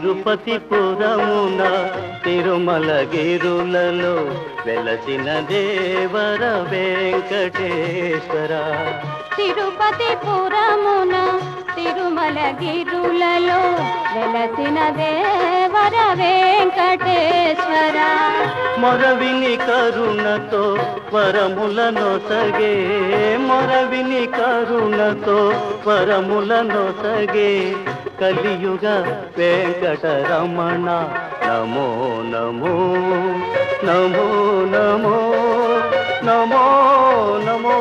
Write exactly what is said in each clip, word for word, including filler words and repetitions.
తిరుపతి పురమున తిరుమలగిరులలో వెలసిన దేవర వెంకటేశ్వర. తిరుపతి పురమున తిరుమలగిరులలో వెలసిన దేవర వెంకటేశ్వర. మొరవిని కరుణతో వరములనొసగే, మొరవిని కరుణతో వరములనొసగే కలియుగ వెంకటరమణ. నమో నమో నమో నమో నమో నమో.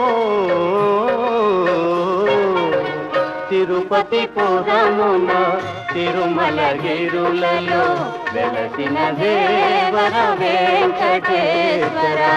తిరుపతి పురమున తిరుమలగిరులలో వెలసిన దేవర వెంకటేశ్వర.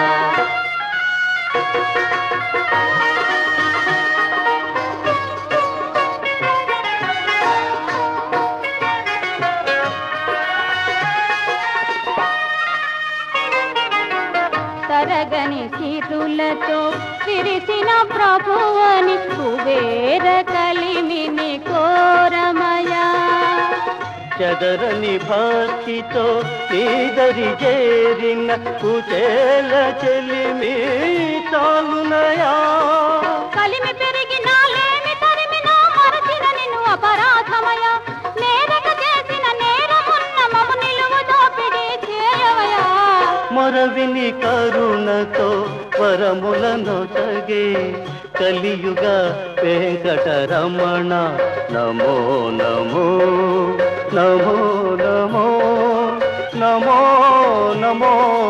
తరగని సిరులతో విరిసిన ప్రభువని కుబేర కలిమిని కోరమయా. చదరని భక్తితో నీదరి చేరిన కుచేల చెలిమి చాలునయా. కలిమి పెరిగి నాలేమి తరిమినా మరచిన నిన్ను అపరాధమయా. నేరక చేసిన నేరమున్న మము నిలువు దోపిడీ చేయవయా. మొరవిని కరుణతో వరములనొసగే కలియుగ వెంకటరమణ. నమో నమో నమో నమో నమో నమో.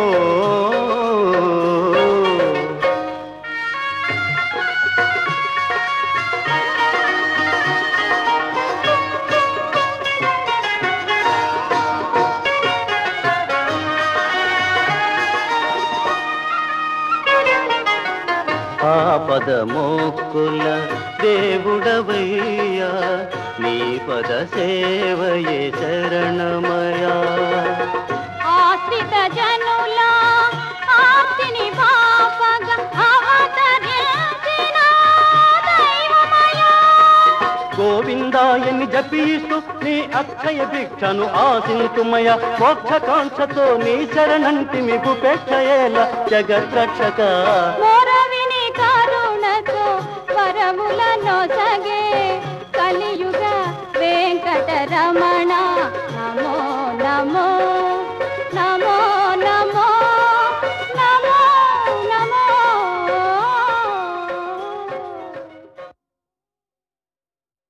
ఆపద మోక్కుల దేవుడవయ్యా, నీ పద సేవయే శరణమయా. ఆశ్రిత జనుల ఆర్తిని బాపగా అవతరించిన దైవమయా. గోవిందాయని జపిస్తూ నీ అక్షయ భిక్షను ఆశింతుమయ. మోక్షకాంక్షతో నీ శరణంటిమి భూపేక్షయేల జగద్రక్షక. మొరవిని కరుణతో వరములనొసగే కలియుగ వెంకటరమణ.